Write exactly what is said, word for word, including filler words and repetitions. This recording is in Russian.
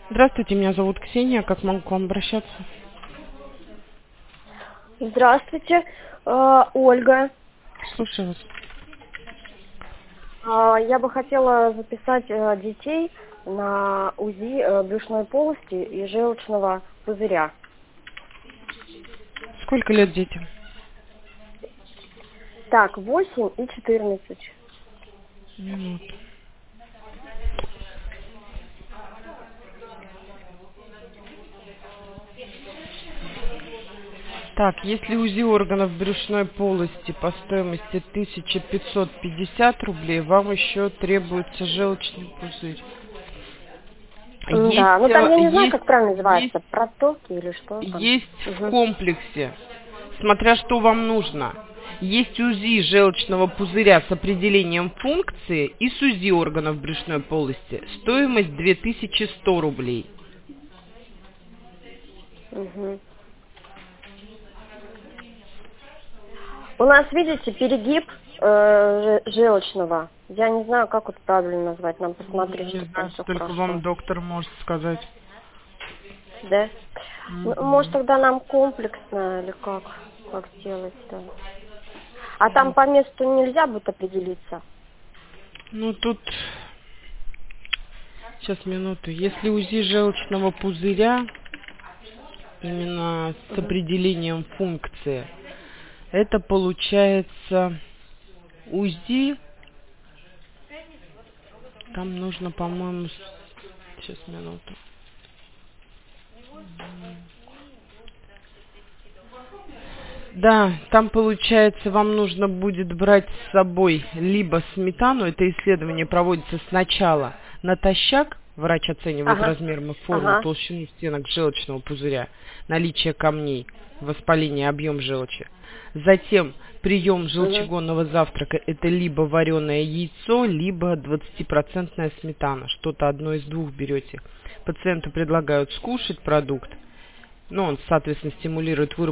Здравствуйте, меня зовут Ксения. Как могу к вам обращаться? Здравствуйте, э, Ольга. Слушаю вас. А, Я бы хотела записать э, детей на УЗИ э, брюшной полости и желчного пузыря. Сколько лет детям? Так, восемь и четырнадцать. Минуту. Так, если УЗИ органов брюшной полости по стоимости тысяча пятьсот пятьдесят рублей, вам еще требуется желчный пузырь. М, Да, Есть, ну там э, я не знаю, есть, как правильно есть, называется, протоки или что там. есть в Угу. комплексе, смотря что вам нужно. Есть УЗИ желчного пузыря с определением функции и с УЗИ органов брюшной полости. Стоимость две тысячи сто рублей. Угу. У нас, видите, перегиб э, же- желчного. Я не знаю, как это правильно назвать. Нам посмотреть, Не чтобы там знаю, все только вам хорошо. доктор может сказать. Да? Ну, может, Мгм. тогда нам комплексно или как? Как сделать-то? А там по месту нельзя будет определиться? Ну тут, сейчас минуту. Если УЗИ желчного пузыря, именно с Угу. определением функции, это получается УЗИ, там нужно, по-моему, сейчас минуту. Да, там получается, вам нужно будет брать с собой либо сметану, это исследование проводится сначала натощак, врач оценивает Ага, размер и форму, ага. толщину стенок желчного пузыря, наличие камней, воспаление, объем желчи. Затем прием Угу. желчегонного завтрака, это либо вареное яйцо, либо двадцатипроцентная сметана, что-то одно из двух берете. Пациенту предлагают скушать продукт, но он, соответственно, стимулирует выработку